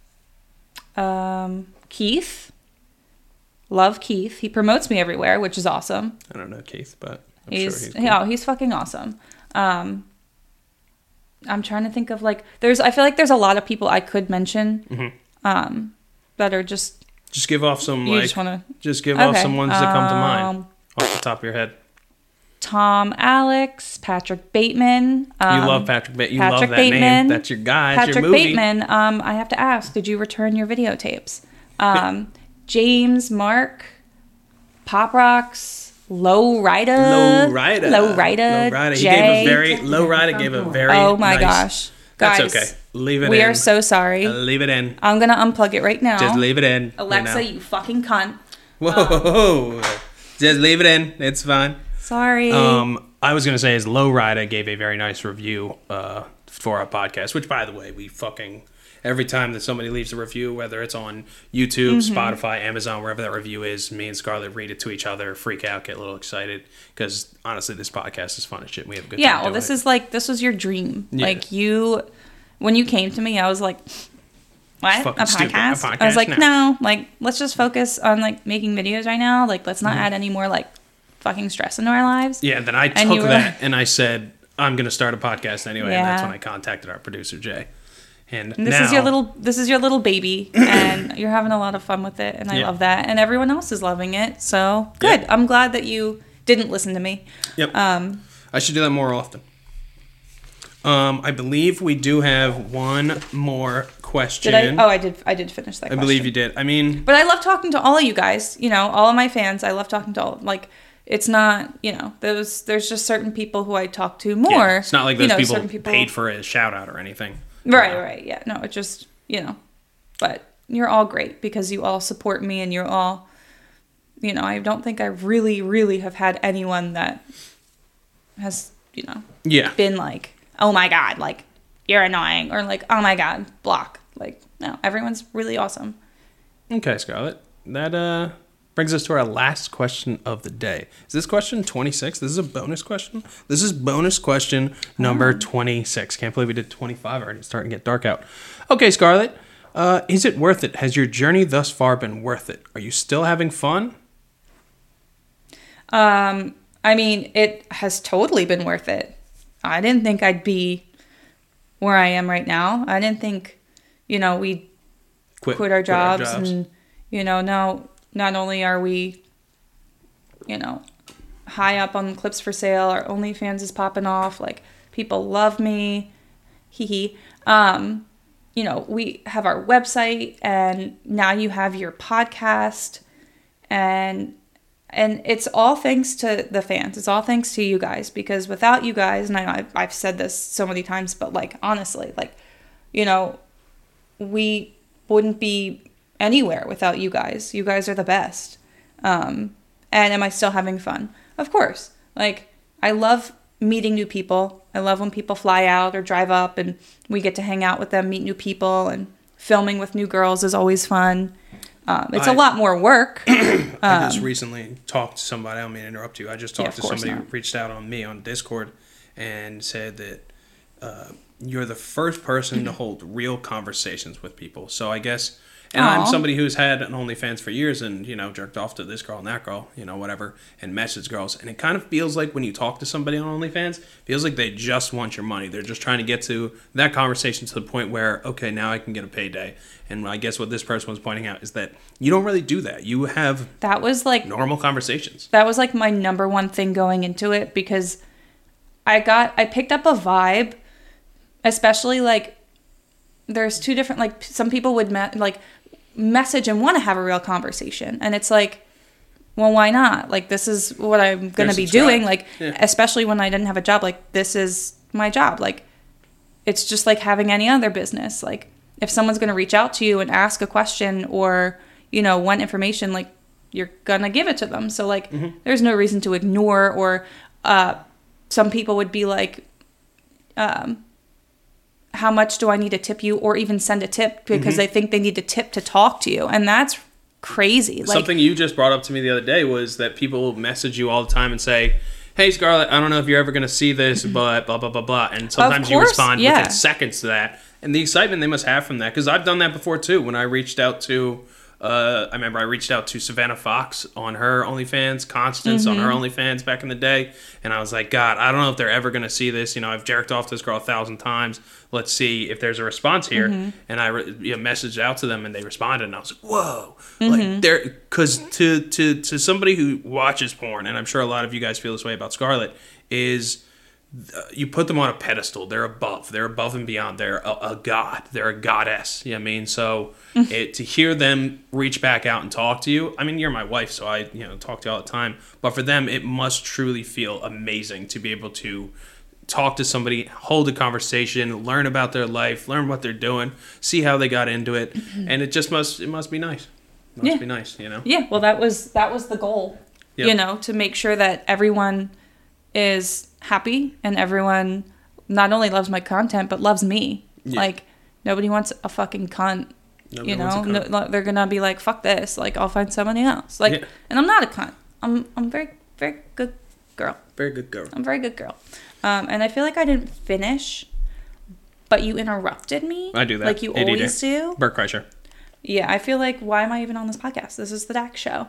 Keith. Love Keith. He promotes me everywhere, which is awesome. I don't know Keith, but he's fucking awesome. I'm trying to think of I feel like there's a lot of people I could mention that are just give off some off some ones that come to mind off the top of your head. Tom Alex, Patrick Bateman. You love Patrick Bateman. You love that name. That's your guy. That's your movie. Bateman. I have to ask, did you return your videotapes? James, Mark, Pop Rocks, Low Rider. Jay. Low Rider gave a very Oh my nice, gosh. That's Guys, okay. Leave it in. we are so sorry. Leave it in. I'm going to unplug it right now. Just leave it in. Alexa, you fucking cunt. Whoa. Just leave it in. It's fine. Sorry. I was going to say is Low Rider gave a very nice review for our podcast, which, by the way, we fucking... Every time that somebody leaves a review, whether it's on YouTube, Spotify, Amazon, wherever that review is, me and Scarlett read it to each other, freak out, get a little excited. Because, honestly, this podcast is fun as shit. We have a good time yeah, well, doing this was your dream. Yeah. Like, when you came to me, I was like... What? A podcast? I was like, no. Like, let's just focus on, like, making videos right now. Like, let's not add any more, like, fucking stress into our lives. Yeah, then I took that and I said, I'm going to start a podcast anyway. And that's when I contacted our producer, Jay. And this is your little baby, and you're having a lot of fun with it, and I love that. And everyone else is loving it, so good. I'm glad that you didn't listen to me. Yep. I should do that more often. I believe we do have one more question. Did I? Oh, I did finish that question. I believe you did. I mean... But I love talking to all of you guys. You know, all of my fans. I love talking to all... Like, it's not... You know, there's just certain people who I talk to more. Yeah, it's not like those people paid for a shout-out or anything. Right. Yeah, no, it just... You know. But you're all great because you all support me and you're all... You know, I don't think I really, really have had anyone that has, you know... Yeah. Been like... Oh my God, like, you're annoying. Or like, oh my God, block. Like, no, everyone's really awesome. Okay, Scarlett. That brings us to our last question of the day. Is this question 26? This is a bonus question? This is bonus question number 26. Can't believe we did 25 already. It's starting to get dark out. Okay, Scarlett. Is it worth it? Has your journey thus far been worth it? Are you still having fun? I mean, it has totally been worth it. I didn't think I'd be where I am right now. I didn't think, you know, we'd quit our jobs. And, you know, now not only are we, you know, high up on Clips for Sale, our OnlyFans is popping off. Like, people love me. Hee. You know, we have our website, and now you have your podcast, and it's all thanks to the fans. It's all thanks to you guys, because without you guys, and I've said this so many times, but like, honestly, like, you know, we wouldn't be anywhere without you guys. You guys are the best. And am I still having fun? Of course. Like, I love meeting new people. I love when people fly out or drive up and we get to hang out with them, meet new people, and filming with new girls is always fun. It's a lot more work. I just recently talked to somebody. I don't mean to interrupt you. I just talked to somebody who reached out on me on Discord and said that you're the first person to hold real conversations with people. So I guess... And I'm somebody who's had an OnlyFans for years and, you know, jerked off to this girl and that girl, you know, whatever, and messaged girls. And it kind of feels like when you talk to somebody on OnlyFans, it feels like they just want your money. They're just trying to get to that conversation to the point where, okay, now I can get a payday. And I guess what this person was pointing out is that you don't really do that. You have normal conversations. That was like my number one thing going into it, because I picked up a vibe, especially like there's two different, like some people would message and want to have a real conversation, and it's like, well, why not? Like, this is what I'm gonna be doing, like, especially when I didn't have a job. Like, this is my job. Like, it's just like having any other business. Like, if someone's gonna reach out to you and ask a question, or, you know, want information, like, you're gonna give it to them. So like, there's no reason to ignore. Or some people would be like, how much do I need to tip you, or even send a tip because they think they need a tip to talk to you. And that's crazy. Like, something you just brought up to me the other day was that people message you all the time and say, hey, Scarlett, I don't know if you're ever going to see this, but blah, blah, blah, blah. And sometimes you respond within seconds to that. And the excitement they must have from that, because I've done that before too. When I reached out to I remember I reached out to Savannah Fox on her OnlyFans, Constance on her OnlyFans back in the day, and I was like, God, I don't know if they're ever going to see this. You know, I've jerked off this girl 1,000 times. Let's see if there's a response here. And I messaged out to them, and they responded, and I was like, whoa. Like, because to somebody who watches porn, and I'm sure a lot of you guys feel this way about Scarlett, is... you put them on a pedestal. They're above and beyond. They're a god. They're a goddess. You know what I mean? So to hear them reach back out and talk to you, I mean, you're my wife, so I talk to you all the time. But for them, it must truly feel amazing to be able to talk to somebody, hold a conversation, learn about their life, learn what they're doing, see how they got into it, and it must be nice. It must be nice, you know? Yeah. Well, that was the goal. Yep. You know, to make sure that everyone is happy and everyone not only loves my content but loves me. Like, nobody wants a fucking cunt. Nobody wants a cunt. No, they're gonna be like, fuck this, like, I'll find somebody else. Like, and I'm not a cunt. I'm very, very good girl. Very good girl. I'm a very good girl. And I feel like I didn't finish, but you interrupted me. I do that, like you ADD. Always do. Bert Kreischer. Yeah, I feel like, why am I even on this podcast? This is the Dax show.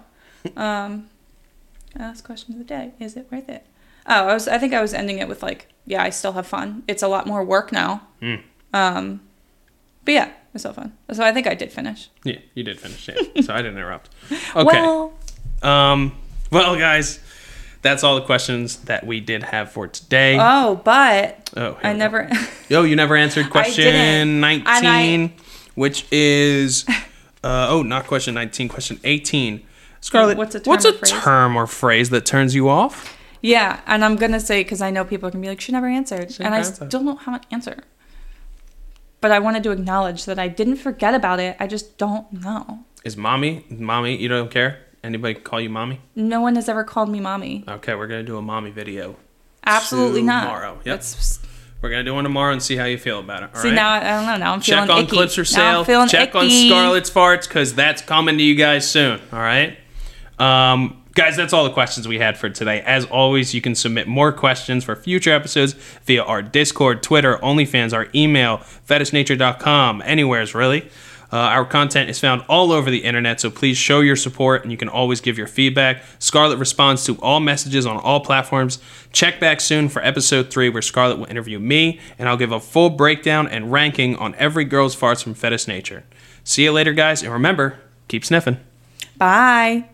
Last question of the day: is it worth it? Oh, I think I was ending it with like, yeah, I still have fun. It's a lot more work now. But yeah, it's still fun. So I think I did finish. Yeah, you did finish. Yeah. So I didn't interrupt. Okay. Well, guys, that's all the questions that we did have for today. Oh, but I never. You never answered question 19, which is not question 19, question 18. Scarlett, what's a term or phrase that turns you off? Yeah, and I'm going to say, because I know people are going to be like, she never answered. And I still don't have an answer. But I wanted to acknowledge that I didn't forget about it. I just don't know. Is mommy, you don't care? Anybody call you mommy? No one has ever called me mommy. Okay, we're going to do a mommy video. Absolutely tomorrow. Not. Yep. We're going to do one tomorrow and see how you feel about it. All right? Now, I don't know. Now I'm feeling icky. Check on clips for sale. Check on Scarlett's farts, because that's coming to you guys soon. All right? Guys, that's all the questions we had for today. As always, you can submit more questions for future episodes via our Discord, Twitter, OnlyFans, our email, fetishnature.com, anywheres really. Our content is found all over the internet, so please show your support, and you can always give your feedback. Scarlett responds to all messages on all platforms. Check back soon for episode 3, where Scarlett will interview me, and I'll give a full breakdown and ranking on every girl's farts from Fetish Nature. See you later, guys, and remember, keep sniffing. Bye.